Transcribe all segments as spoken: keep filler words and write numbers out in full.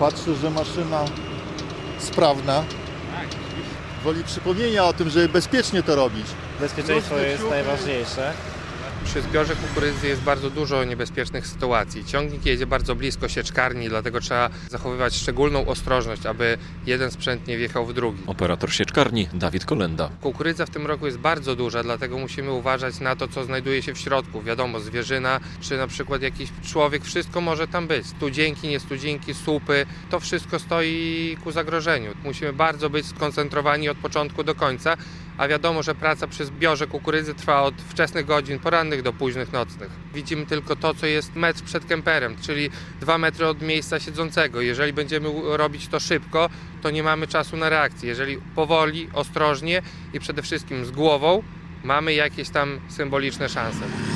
Patrzę, że maszyna sprawna. Woli przypomnienia o tym, żeby bezpiecznie to robić. Bezpieczeństwo jest najważniejsze. Przy zbiorze kukurydzy jest bardzo dużo niebezpiecznych sytuacji. Ciągnik jedzie bardzo blisko sieczkarni, dlatego trzeba zachowywać szczególną ostrożność, aby jeden sprzęt nie wjechał w drugi. Operator sieczkarni Dawid Kolenda. Kukurydza w tym roku jest bardzo duża, dlatego musimy uważać na to, co znajduje się w środku. Wiadomo, zwierzyna, czy na przykład jakiś człowiek, wszystko może tam być. Studzienki, niestudzienki, słupy, to wszystko stoi ku zagrożeniu. Musimy bardzo być skoncentrowani od początku do końca, a wiadomo, że praca przy zbiorze kukurydzy trwa od wczesnych godzin porannych do późnych nocnych. Widzimy tylko to, co jest metr przed kemperem, czyli dwa metry od miejsca siedzącego. Jeżeli będziemy robić to szybko, to nie mamy czasu na reakcję. Jeżeli powoli, ostrożnie i przede wszystkim z głową, mamy jakieś tam symboliczne szanse.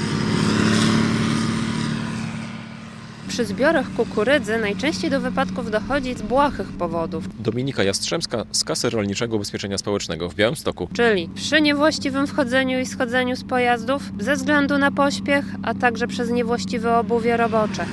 Przy zbiorach kukurydzy najczęściej do wypadków dochodzi z błahych powodów, Dominika Jastrzębska z Kasy Rolniczego Ubezpieczenia Społecznego w Białymstoku. czyli przy niewłaściwym wchodzeniu i schodzeniu z pojazdów, ze względu na pośpiech, a także przez niewłaściwe obuwie robocze.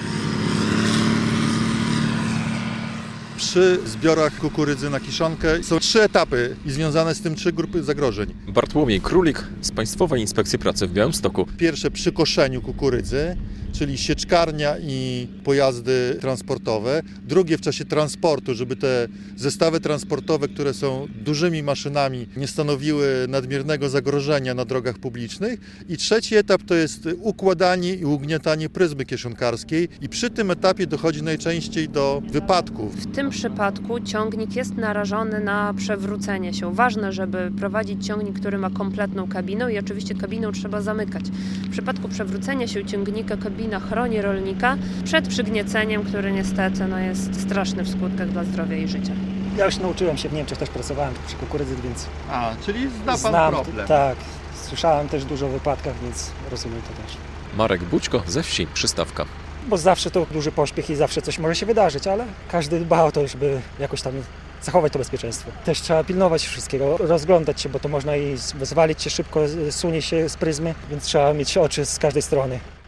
Przy zbiorach kukurydzy na kiszonkę są trzy etapy i związane z tym trzy grupy zagrożeń. Bartłomiej Królik z Państwowej Inspekcji Pracy w Białymstoku. Pierwsze przy koszeniu kukurydzy, czyli sieczkarnia i pojazdy transportowe. Drugie w czasie transportu, żeby te zestawy transportowe, które są dużymi maszynami, nie stanowiły nadmiernego zagrożenia na drogach publicznych. I trzeci etap to jest układanie i ugniatanie pryzmy kieszonkarskiej i przy tym etapie dochodzi najczęściej do wypadków. W tym przypadku ciągnik jest narażony na przewrócenie się. Ważne, żeby prowadzić ciągnik, który ma kompletną kabinę i oczywiście kabinę trzeba zamykać. W przypadku przewrócenia się ciągnika kabina chroni rolnika przed przygnieceniem, które niestety no, jest straszny w skutkach dla zdrowia i życia. Ja już nauczyłem się w Niemczech, też pracowałem przy kukurydzy, więc A, czyli zna pan znam, problem. tak, słyszałem też dużo o wypadkach, więc rozumiem to też. Marek Bućko ze wsi Przystawka. Bo zawsze to duży pośpiech i zawsze coś może się wydarzyć, ale każdy dba o to, żeby jakoś tam zachować to bezpieczeństwo. Też trzeba pilnować wszystkiego, rozglądać się, bo to można i zwalić się szybko, sunie się z pryzmy, więc trzeba mieć oczy z każdej strony.